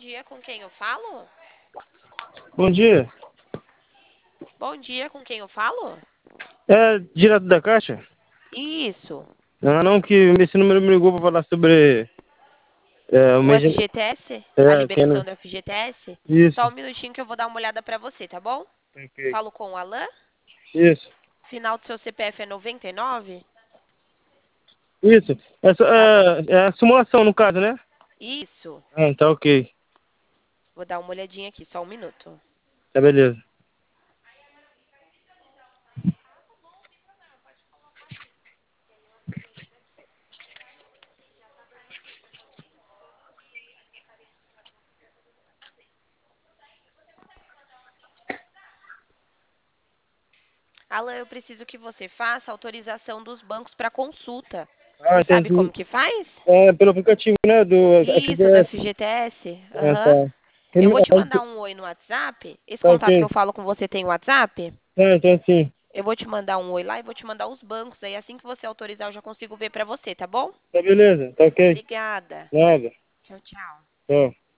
dia, com quem eu falo? Bom dia. Bom dia, com quem eu falo? É direto da Caixa? Isso. Ah, não, que esse número me ligou para falar sobre o O mês de... FGTS? A É, tem liberação do FGTS? Isso. Só um minutinho que eu vou dar uma olhada pra você, tá bom? Ok. Falo com o Alan. Isso. Final do seu CPF é 99? Isso. Tá bom. É a simulação, no caso, né? Isso. Ah, tá ok. Vou dar uma olhadinha aqui, só um minuto. Tá beleza. Alan, eu preciso que você faça autorização dos bancos para consulta. Você Ah, sabe como entendi. que faz? É pelo aplicativo, né? Do Isso, do FDS. FGTS. Ah, Aham. tá. Eu vou te mandar um oi no WhatsApp. Esse Tá contato que eu ok. falo com você tem WhatsApp? Tá, então sim. Eu vou te mandar um oi lá e vou te mandar os bancos. Aí assim que você autorizar, eu já consigo ver para você, tá bom? Tá beleza. Tá ok. Obrigada. Nada. Tchau, tchau. Tchau.